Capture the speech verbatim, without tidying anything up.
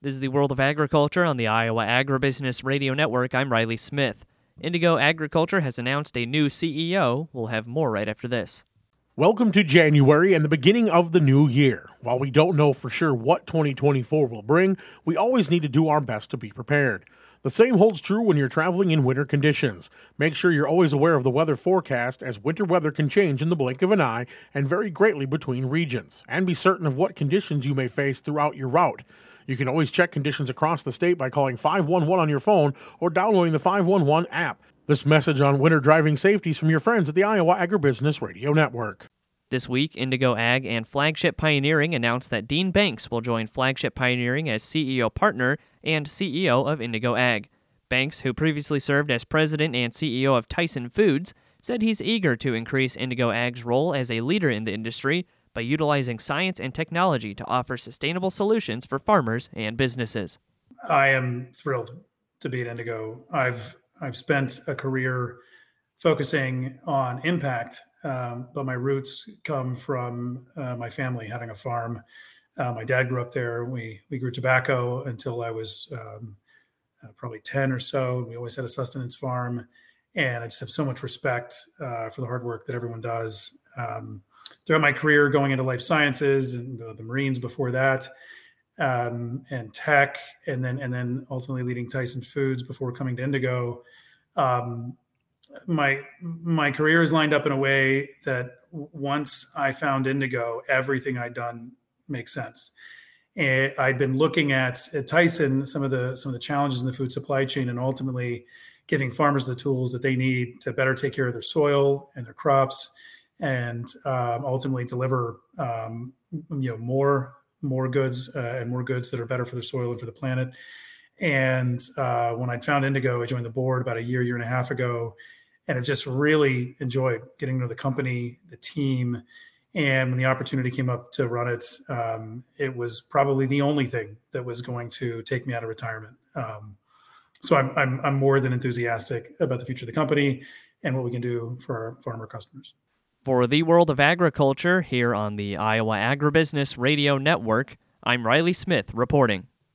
This is the World of Agriculture on the Iowa Agribusiness Radio Network. I'm Riley Smith. Indigo Agriculture has announced a new C E O. We'll have more right after this. Welcome to January and the beginning of the new year. While we don't know for sure what twenty twenty-four will bring, we always need to do our best to be prepared. The same holds true when you're traveling in winter conditions. Make sure you're always aware of the weather forecast, as winter weather can change in the blink of an eye and vary greatly between regions. And be certain of what conditions you may face throughout your route. You can always check conditions across the state by calling five one one on your phone or downloading the five one one app. This message on winter driving safety is from your friends at the Iowa Agribusiness Radio Network. This week, Indigo Ag and Flagship Pioneering announced that Dean Banks will join Flagship Pioneering as C E O partner and C E O of Indigo Ag. Banks, who previously served as president and C E O of Tyson Foods, said he's eager to increase Indigo Ag's role as a leader in the industry by utilizing science and technology to offer sustainable solutions for farmers and businesses. I am thrilled to be at Indigo. I've I've spent a career focusing on impact, um, but my roots come from uh, my family having a farm. Uh, my dad grew up there. We we grew tobacco until I was um, uh, probably ten or so. We always had a sustenance farm, and I just have so much respect uh, for the hard work that everyone does. Um, throughout my career, going into life sciences and the, the Marines before that, um, and tech, and then and then ultimately leading Tyson Foods before coming to Indigo. Um, my my career is lined up in a way that once I found Indigo, everything I'd done makes sense. And I'd been looking at, at Tyson some of the some of the challenges in the food supply chain, and ultimately giving farmers the tools that they need to better take care of their soil and their crops, and um, ultimately deliver um, you know more more goods uh, and more goods that are better for the soil and for the planet. And uh, when I found Indigo, I joined the board about a year, year and a half ago, and I've just really enjoyed getting to know the company, the team. And when the opportunity came up to run it, um, it was probably the only thing that was going to take me out of retirement. Um, so I'm, I'm I'm more than enthusiastic about the future of the company and what we can do for our farmer customers. For the World of Agriculture here on the Iowa Agribusiness Radio Network, I'm Riley Smith reporting.